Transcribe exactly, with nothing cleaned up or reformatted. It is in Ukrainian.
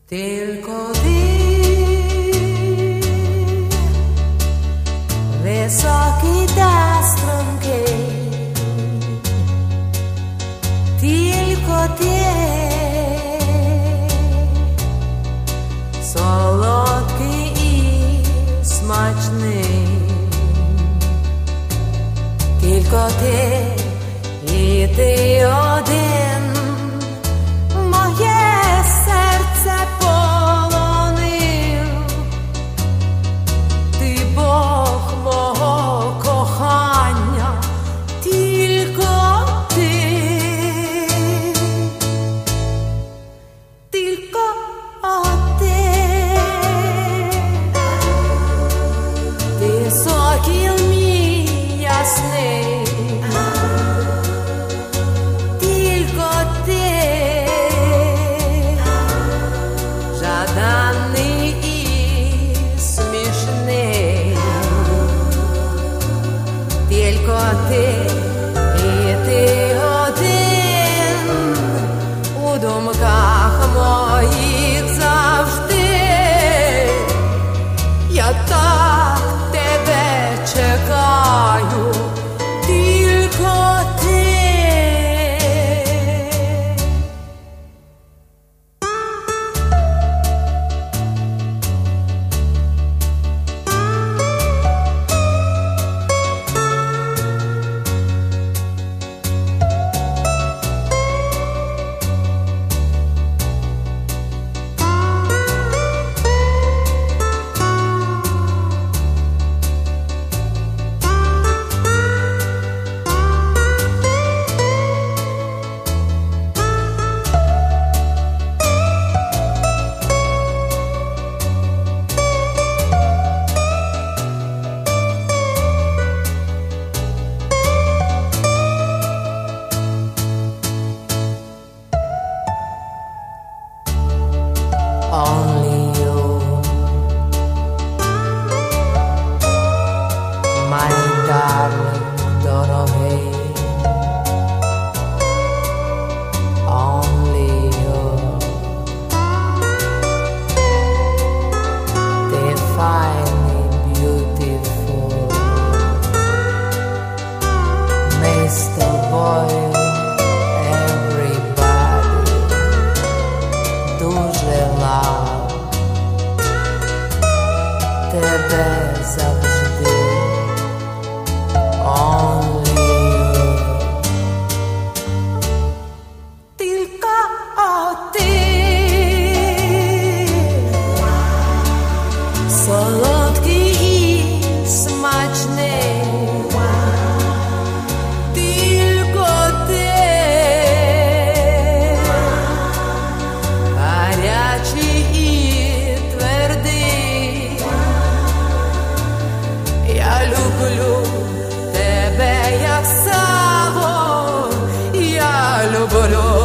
Tylko ty, wysoki ta strumki, tylko ty, солодкий і смачний, тільки ти і ти один. Моє серце полонив, ти Бог мого кохання, тільки ти, тільки ти, ти сокіл мій ясний. Жаданий і смішний, тільки ти і ти один у думках моїх завжди. Я так тебе чекаю, тільки ти. Only you, my darling, дорогий. Only you, divinely beautiful, Mister Boyle. Тебе завжди, only you. Тільки ти, солодкий і смачний, тільки ти, гарячий і твердий. Я люблю тебе, як сало, я люблю